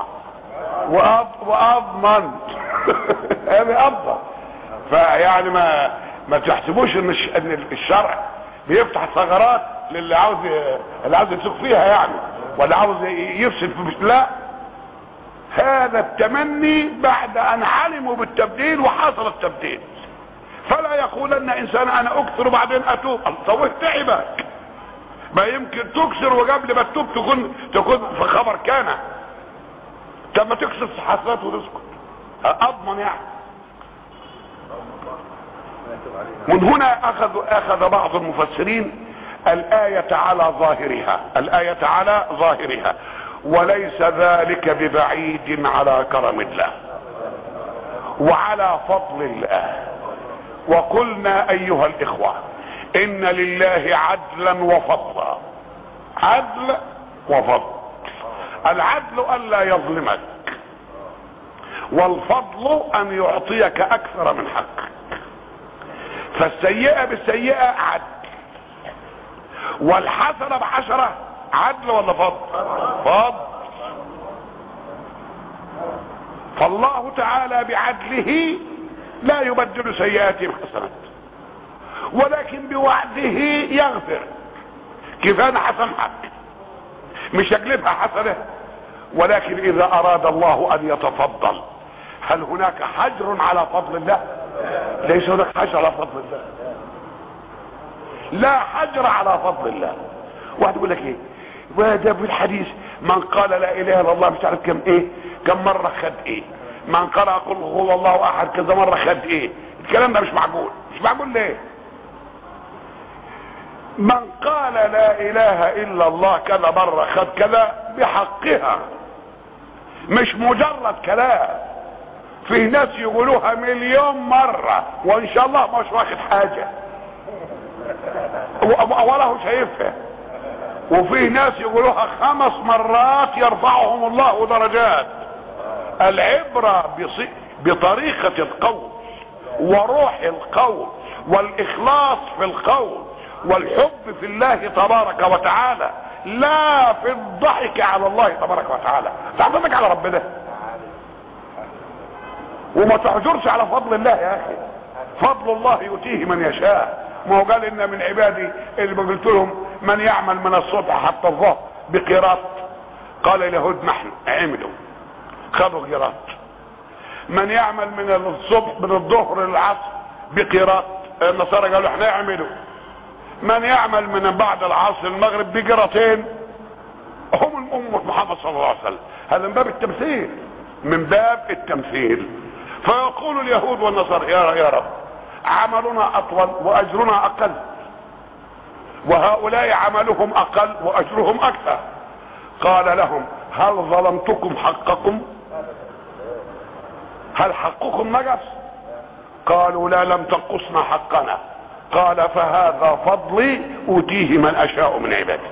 واضمن هذه افضل. فيعني ما تحسبوش ان الشرع بيفتح ثغرات للي عاوز يسوق فيها يعني، ولا عاوز يفسد في. لا، هذا التمني بعد ان علموا بالتبديل وحصل التبديل. فلا يقولن انسان انا اكثر وبعدين اتوب. طب تعبك، ما يمكن تكسر وقبل ما تتوب تكون في خبر كان. طب ما تكسر حسنات وتسكت اضمن يعني. من هنا اخذ بعض المفسرين الآية على ظاهرها، وليس ذلك ببعيد على كرم الله وعلى فضل الله. وقلنا ايها الاخوة ان لله عدلا وفضلا. عدل وفضل. العدل الا يظلمك، والفضل ان يعطيك اكثر من حقك. فالسيئة بالسيئة عدل، والحسنة بعشرة عدل ولا فضل؟ فضل. فالله تعالى بعدله لا يبدل سيئاتهم حسنات، ولكن بوعده يغفر. كيف انا حسنحك مش هقلبها حسنة، ولكن اذا اراد الله ان يتفضل هل هناك حجر على فضل الله؟ ليس هناك حجر على فضل الله، لا حجر على فضل الله. واحد يقول لك ايه وهذا بالحديث من قال لا اله الا الله مش عارف كم مرة خد ايه، من قال قل هو الله احد كذا مرة خد ايه. الكلام ده مش معقول. مش معقول ليه؟ من قال لا اله الا الله كذا مرة خد كذا بحقها، مش مجرد كلام. في ناس يقولوها 1,000,000 مرة وان شاء الله مش واخد حاجة ولا هو شايفها، وفي ناس يقولوها 5 مرات يرفعهم الله درجات. العبرة بطريقة القول وروح القول والاخلاص في القول والحب في الله تبارك وتعالى، لا في الضحك على الله تبارك وتعالى. تعتمدك على ربنا وما تحجرش على فضل الله يا اخي. فضل الله يؤتيه من يشاء. ما هو قال ان من عبادي اللي قلت لهم من يعمل من الصبح حتى الظهر بقيراط، قال اليهود نحن عملوا خذوا قيراط. من يعمل من الصبح من الظهر للعصر بقيراط، النصارى قالوا احنا عملوا. من يعمل من بعد العصر المغرب بقيرتين هم الأمة محمد صلى الله عليه وسلم. هذا من باب التمثيل، من باب التمثيل. فيقول اليهود والنصارى يا رب عملنا اطول واجرنا اقل، وهؤلاء عملهم اقل واجرهم اكثر. قال لهم هل ظلمتكم حقكم؟ هل حقكم نقص؟ قالوا لا لم تنقصنا حقنا. قال فهذا فضلي اوتيه من اشاء من عبادي.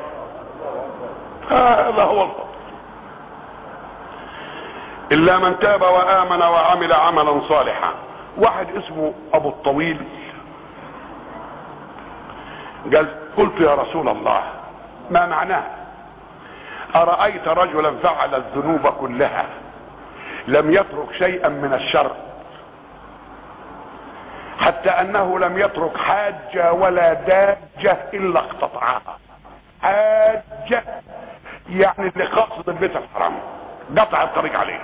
هذا هو الفضل. الا من تاب وامن وعمل عملا صالحا. واحد اسمه ابو الطويل قال قلت يا رسول الله ما معناه؟ ارايت رجلا فعل الذنوب كلها لم يترك شيئا من الشر، حتى انه لم يترك حاجة ولا داجة الا اقتطعها. حاجة يعني اللي قاصد البيت الحرام قطع الطريق عليه،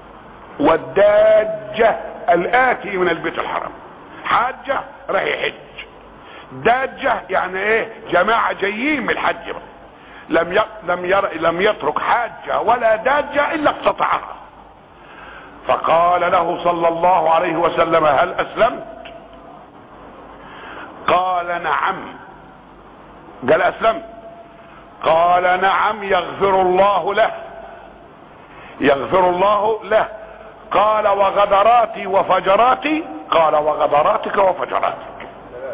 والداجة الاتي من البيت الحرام. حاجة راح يحج، داجة يعني ايه جماعة جايين من الحج. لم يترك حاجة ولا داجة الا اقتطعها. فقال له صلى الله عليه وسلم هل اسلمت؟ قال نعم. قال اسلمت؟ قال نعم يغفر الله له. يغفر الله له. قال وغدراتي وفجراتي؟ قال وغدراتك وفجراتك.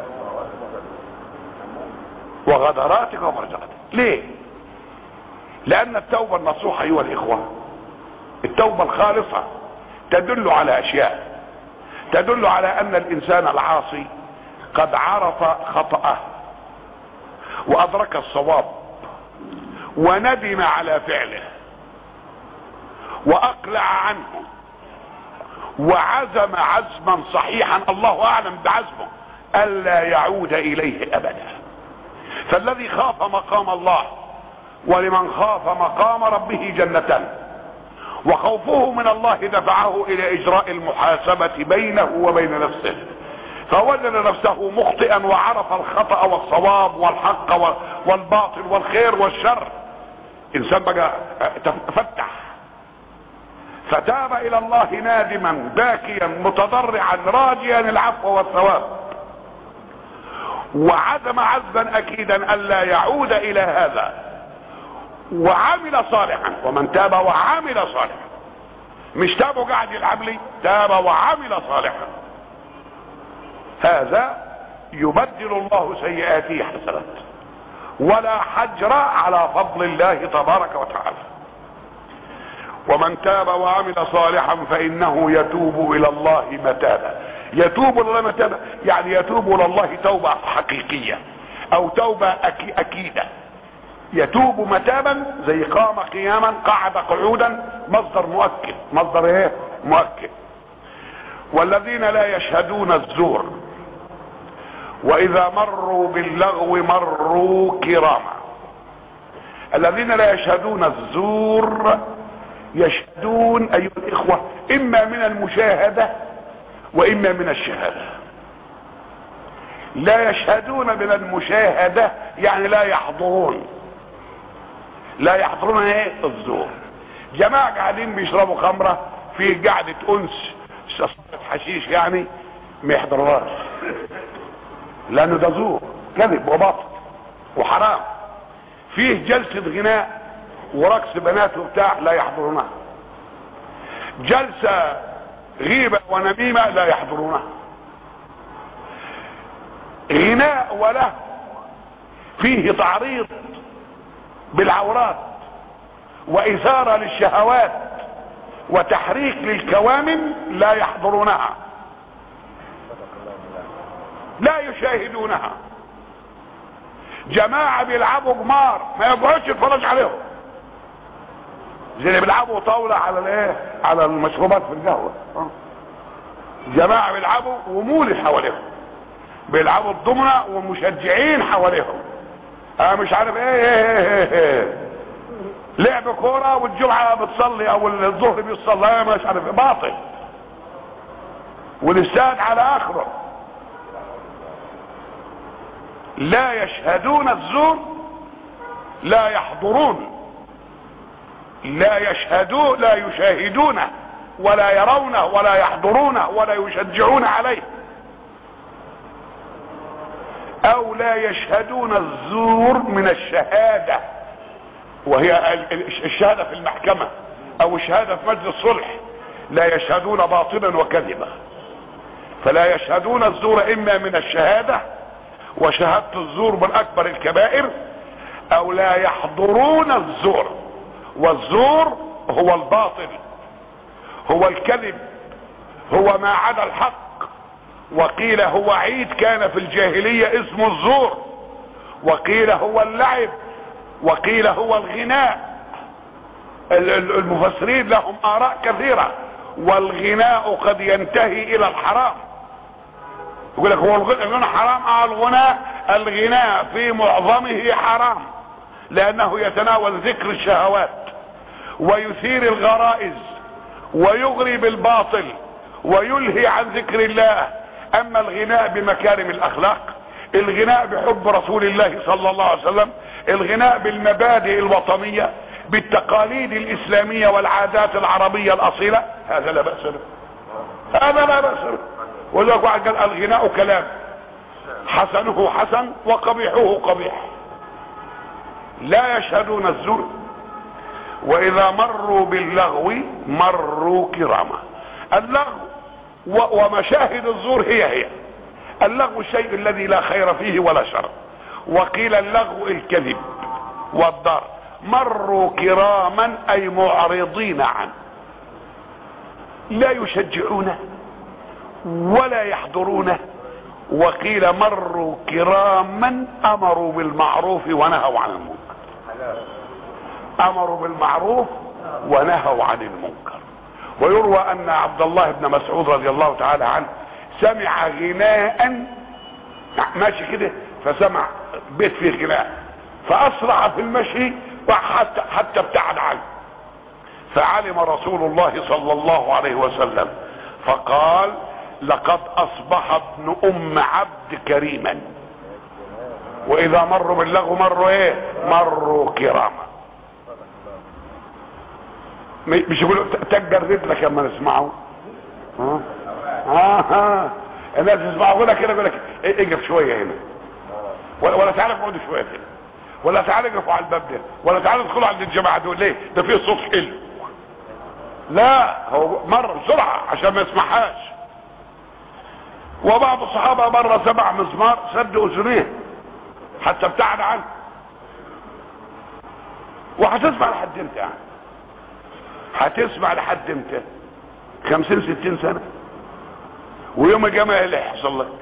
وغدراتك وفجراتك. ليه؟ لان التوبة النصوحة ايها الاخوة، التوبة الخالصة تدل على اشياء. تدل على ان الانسان العاصي قد عرف خطأه وادرك الصواب وندم على فعله واقلع عنه وعزم عزما صحيحا الله اعلم بعزمه الا يعود اليه ابدا. فالذي خاف مقام الله، ولمن خاف مقام ربه جنتان، وخوفه من الله دفعه الى اجراء المحاسبة بينه وبين نفسه، فوجد نفسه مخطئا وعرف الخطأ والصواب والحق والباطل والخير والشر. انسان بقى فتح فتاب الى الله نادما باكيا متضرعا راجيا العفو والثواب، وعزم عزما اكيدا الا يعود الى هذا، وعمل صالحا. ومن تاب وعمل صالحا، مش تاب وقاعد يلعب لي، تاب وعمل صالحا، هذا يبدل الله سيئاته حسنات، ولا حجر على فضل الله تبارك وتعالى. ومن تاب وعمل صالحا فانه يتوب الى الله متابا. يتوب الى الله متابا يعني يتوب الى الله توبة حقيقية او توبة اكيدة. يتوب متابا زي قام قياما، قعد قعودا، مصدر مؤكد. مصدر ايه؟ مؤكد. والذين لا يشهدون الزور واذا مروا باللغو مروا كراما. الذين لا يشهدون الزور، يشهدون ايها الاخوة اما من المشاهدة واما من الشهادة. لا يشهدون من المشاهدة يعني لا يحضرون. لا يحضرون ايه؟ الزور. جماعة قاعدين بيشربوا خمرة في قعدة انس صفة حشيش يعني ما يحضرهاش، لانه ده زور، كذب وباطل وحرام. فيه جلسة غناء ورقص بنات وبتاع لا يحضرونها. جلسة غيبة ونميمة لا يحضرونها. غناء وله فيه تعريض بالعورات واثارة للشهوات وتحريك للكوامن لا يحضرونها، لا يشاهدونها. جماعة بيلعبوا قمار ما يقعدش يتفرج عليهم، زي اللي بيلعبوا طاولة على الايه؟ على المشروبات في القهوة. جماعة بيلعبوا ومولي حواليهم، بيلعبوا الضمنة ومشجعين حواليهم. مش عارف ايه لعب كورة والجمعة بتصلي او الظهر بيصلي مش عارف ايه، باطل. والاستاد على اخره. لا يشهدون الزور، لا يحضرون، لا يشهدون، لا يشاهدونه ولا يرونه ولا يحضرونه ولا يشجعون عليه. او لا يشهدون الزور من الشهادة، وهي الشهادة في المحكمة او الشهادة في مجلس الصلح. لا يشهدون باطلا وكذبا. فلا يشهدون الزور اما من الشهادة، وشهادة الزور من اكبر الكبائر، او لا يحضرون الزور. والزور هو الباطل، هو الكذب، هو ما عدا الحق. وقيل هو عيد كان في الجاهلية اسمه الزور، وقيل هو اللعب، وقيل هو الغناء. المفسرين لهم آراء كثيرة. والغناء قد ينتهي الى الحرام. يقول لك هو الغناء حرام؟ الغناء في معظمه حرام، لانه يتناول ذكر الشهوات ويثير الغرائز ويغري بالباطل ويلهي عن ذكر الله. اما الغناء بمكارم الاخلاق، الغناء بحب رسول الله صلى الله عليه وسلم، الغناء بالمبادئ الوطنية، بالتقاليد الاسلامية والعادات العربية الاصيلة، هذا لا بأس به. هذا لا بأس به. ولذلك واحد قال الغناء كلام حسنه حسن وقبيحه قبيح. لا يشهدون الزور واذا مروا باللغو مروا كراما. اللغو ومشاهد الزور هي اللغو الشيء الذي لا خير فيه ولا شر. وقيل اللغو الكذب والضار. مروا كراما اي معرضين عنه، لا يشجعونه ولا يحضرونه. وقيل مروا كراما امروا بالمعروف ونهوا عن المنكر. امروا بالمعروف ونهوا عن المنكر. ويروى ان عبد الله بن مسعود رضي الله تعالى عنه سمع غناء ماشي كده، فسمع بيت فيه غناء فاسرع في المشي حتى ابتعد عنه. فعلم رسول الله صلى الله عليه وسلم فقال لقد اصبح ابن ام عبد كريما. واذا مروا باللغو مروا ايه؟ مروا كراما. مش يقولوا تجرد لك لما نسمعه. الناس يسمعوا يقول لك كده، يقول لك اقف شويه هنا، ولا تعالى اقعدوا شويه هنا، ولا تعالى اقفوا على الباب ده، ولا تعالى ادخلوا عند الجماعه دول. ليه؟ ده فيه صوت حلو. لا، هو مر بسرعه عشان ما يسمعهاش. وبعض الصحابه مره سمع مزمار سد اذنيه حتى ابتعد عنه. وهتسمع لحد امتى يعني؟ هتسمع لحد امتى؟ 50 60 سنة. ويوم الجماعة اللي هيحصل لك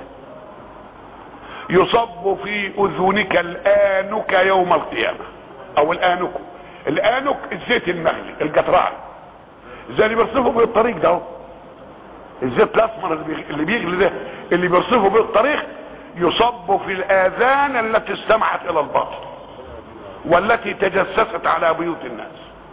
يصب في اذنك الانك يوم القيامة، او الانك الزيت المغلي القطران، زي اللي بيرصفوا بيه الطريق ده، الزيت الاسمر اللي بيغلي ده، اللي بيرصفوا بيه الطريق، يصب في الاذان التي استمعت الى الباطل والتي تجسست على بيوت الناس.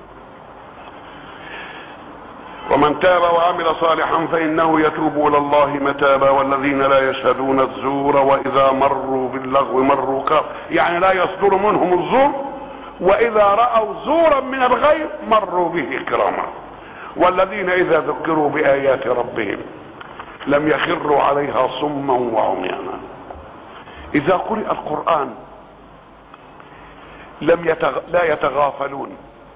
ومن تاب وعمل صالحا فانه يتوب الى الله متابا والذين لا يشهدون الزور واذا مروا باللغو مروا يعني لا يصدر منهم الزور، واذا رأوا زورا من الغير مروا به كراما والذين اذا ذكروا بايات ربهم لم يخروا عليها صما وعميانا. اذا قرئ القرآن لا يتغافلون،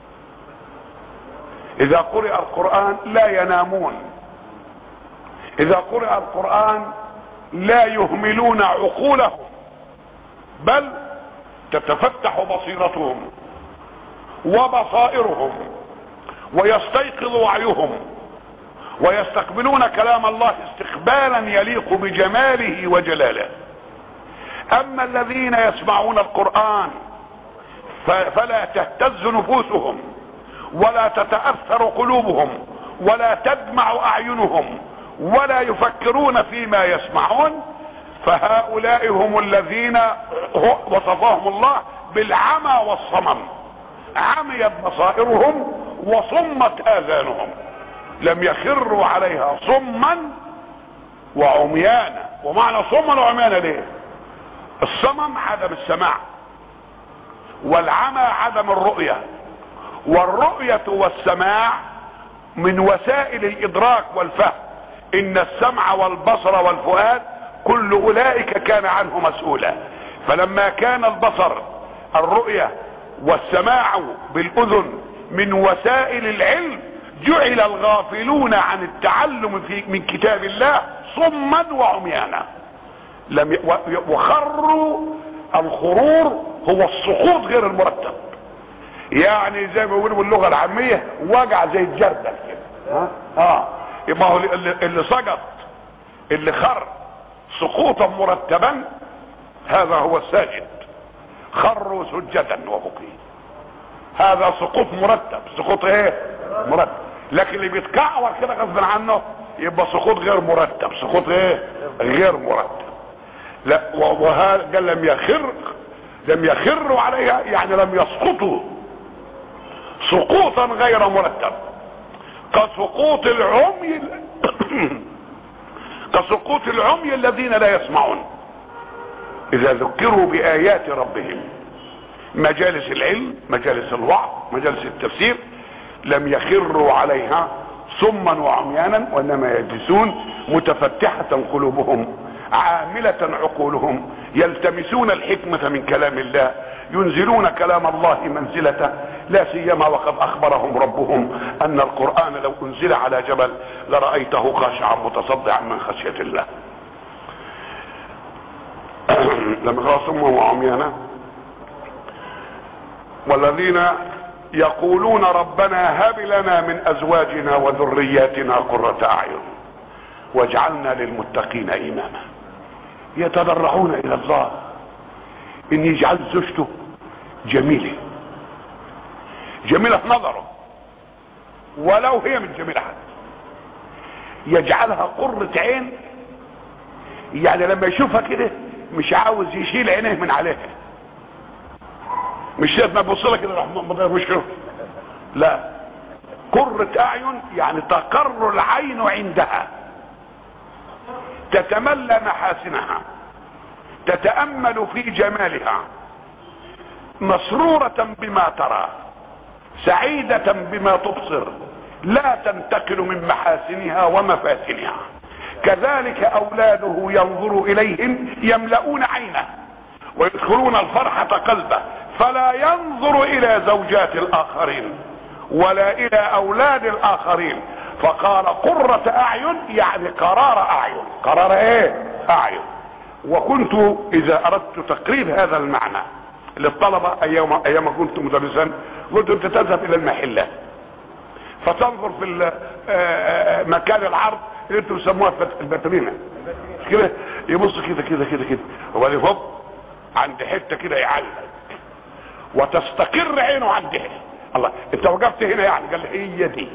اذا قرئ القرآن لا ينامون، اذا قرئ القرآن لا يهملون عقولهم، بل تتفتح بصيرتهم وبصائرهم ويستيقظ وعيهم ويستقبلون كلام الله استقبالا يليق بجماله وجلاله. اما الذين يسمعون القرآن فلا تهتز نفوسهم ولا تتأثر قلوبهم ولا تدمع اعينهم ولا يفكرون فيما يسمعون، فهؤلاء هم الذين وصفهم الله بالعمى والصمم، عميت بصائرهم وصمت اذانهم، لم يخروا عليها صما وعميانا. ومعنى صما وعميانا ليه؟ الصمم عدم السماع، والعمى عدم الرؤية، والرؤية والسماع من وسائل الادراك والفهم. ان السمع والبصر والفؤاد كل اولئك كان عنه مسؤولا. فلما كان البصر الرؤية والسماع بالاذن من وسائل العلم، جعل الغافلون عن التعلم من كتاب الله صما وعميانا. وخروا، الخرور هو السقوط غير المرتب، يعني زي ما بيقولوا باللغه العاميه وجع زي الجردل كده. يبقى هو اللي سقط، اللي خر سقوطا مرتبا، هذا هو الساجد. خروا سجدا وبكي، هذا سقوط مرتب. سقوط ايه؟ مرتب. لكن اللي بيتكعور كده غصب عنه يبقى سقوط غير مرتب. سقوط ايه؟ غير مرتب. لا، وهذا قال لم يخروا عليها، يعني لم يسقطوا سقوطا غير مرتب، كسقوط العمي الذين لا يسمعون اذا ذكروا بايات ربهم. مجالس العلم، مجالس الوعظ، مجالس التفسير، لم يخروا عليها صما وعميانا، وانما يجلسون متفتحة قلوبهم عاملة عقولهم، يلتمسون الحكمة من كلام الله، ينزلون كلام الله منزلته، لا سيما وقد اخبرهم ربهم ان القرآن لو انزل على جبل لرأيته خاشعا متصدعا من خشية الله. لم يخروا صما وعميانا والذين يقولون ربنا هب لنا من ازواجنا وذرياتنا قرة اعين واجعلنا للمتقين اماما. يتضرعون الى الله ان يجعل زوجته جميلة في نظره، ولو هي من جميلة حد، يجعلها قرة عين، يعني لما يشوفها كده مش عاوز يشيل عينيه من عليها، مش لازم يبص لها كده مش كده، لا، قرة اعين يعني تقر العين عندها، تتملى محاسنها، تتأمل في جمالها، مسرورة بما ترى، سعيدة بما تبصر، لا تنتقل من محاسنها ومفاتنها. كذلك اولاده ينظر اليهم يملؤون عينه ويدخلون الفرحة قلبه، فلا ينظر الى زوجات الاخرين ولا الى اولاد الاخرين. فقال قرة اعين يعني قرار اعين. قرار ايه؟ اعين. وكنت اذا اردت تقريب هذا المعنى للطلبة ايام كنت مدرسا، قلت انت تذهب الى المحلات فتنظر في مكان العرض اللي انتم بيسموها الباترينا كده، يبص كده كده كده كده وبعدين هوب عند حته كده يعلق وتستقر عينه عندها. الله، انت وقفت هنا يعني؟ قال هي دي،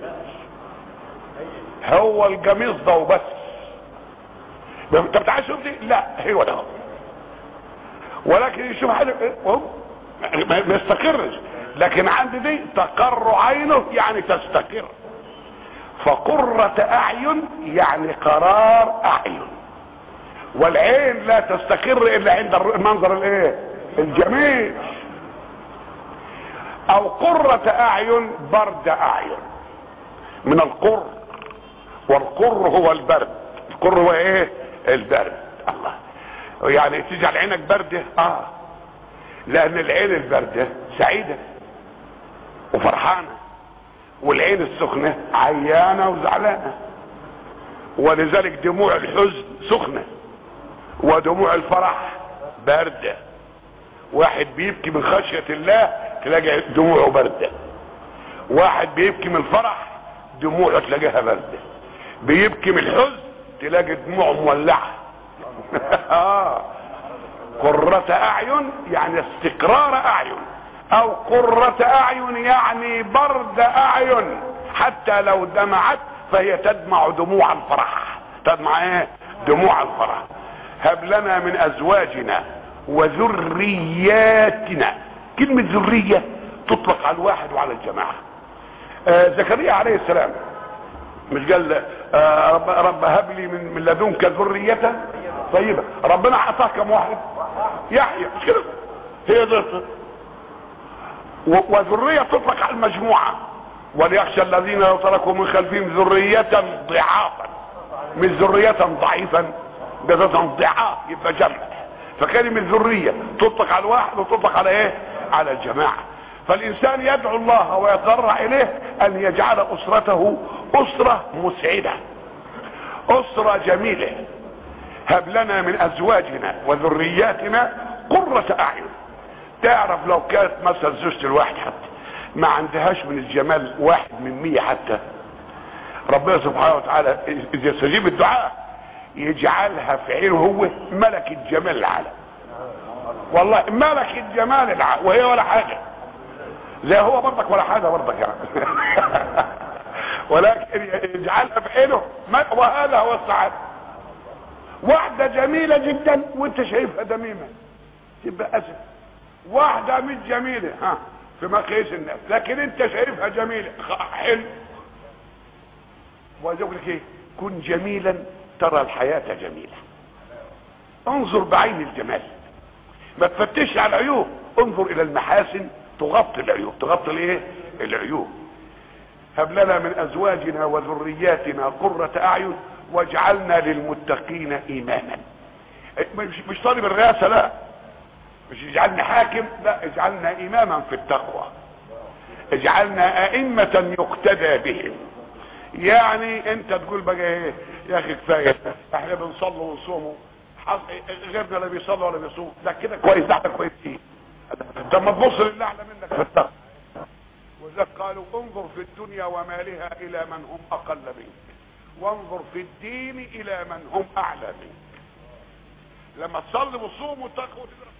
هو القميص ده وبس. انت بتعايز تشوف دي؟ لا هو ده، ولكن يشوف حاجه ما يستقرش. لكن عند دي تقر عينه يعني تستقر. فقرة اعين يعني قرار اعين، والعين لا تستقر الا عند المنظر الايه الجميل. او قرة اعين برد اعين من القر، والقر هو البرد. القر هو ايه؟ البرد. الله، يعني تجعل عينك برده؟ لان العين البرده سعيده وفرحانه، والعين السخنه عيانه وزعلانه. ولذلك دموع الحزن سخنه ودموع الفرح بارده. واحد بيبكي من خشيه الله تلاقي دموعه بارده، واحد بيبكي من الفرح دموعه تلاقيها بارده، بيبكي من الحزن تلاقي دموعه مولعه. قرة اعين يعني استقرار اعين، او قرة اعين يعني برد اعين، حتى لو دمعت فهي تدمع دموع الفرح. تدمع ايه؟ دموع الفرح. هب لنا من ازواجنا وذرياتنا. كلمة ذرية تطلق على الواحد وعلى الجماعة. زكريا عليه السلام مش قال رب هب لي من لدنك ذرية طيبة؟ ربنا اعطاه كم واحد؟ يحيى، مش كده؟ هي ذرية. وذرية تطلق على المجموعة. وليخشى الذين لو تركوا من خلفهم ذرية ضعافا، مش ذرية ضعيفا، ده ضعاف يبقى جمع. فكلمة ذرية تطلق على الواحد وتطلق على ايه؟ على الجماعة. فالانسان يدعو الله ويتضرع اليه ان يجعل اسرته اسرة مسعدة، اسرة جميلة. هب لنا من ازواجنا وذرياتنا قرة اعين. تعرف لو كانت مثلا زوجة الواحد حتى ما عندهاش من الجمال 1/100 حتى، ربنا سبحانه وتعالى اذا يستجيب الدعاء يجعلها في عينه هو ملك الجمال العالم. والله ملك الجمال العالم، وهي ولا حاجة، زي هو برضك ولا حاجة برضك يعني. ولكن يجعلها في عينه، وهذا هو السعادة. واحدة جميلة جدا وانت شايفها دميمة تبقى اسف. واحدة مش جميلة في مقياس الناس، لكن انت شايفها جميلة حلو. وأقول لك ايه؟ كن جميلا ترى الحياة جميلة. انظر بعين الجمال، ما تفتش على العيوب، انظر الى المحاسن تغطي العيوب. تغطي الايه؟ العيوب. هب لنا من ازواجنا وذرياتنا قرة اعين واجعلنا للمتقين اماما. مش طالب الرئاسة، لا، مش اجعلني حاكم، لا، اجعلنا اماما في التقوى، اجعلنا ائمة يقتدى بهم. يعني انت تقول بقى ايه يا اخي؟ كفايه احنا بنصلي ونصوم، غيرنا لا بيصلي ولا بيصوم، ده كده كويس، ده احنا كويسين. طب ما تبص لله اعلى منك في التقوى. وذلك قالوا انظر في الدنيا ومالها الى من هم اقل منك، وانظر في الدين الى من هم اعلى منك. لما تصلي وتصوم وتقوى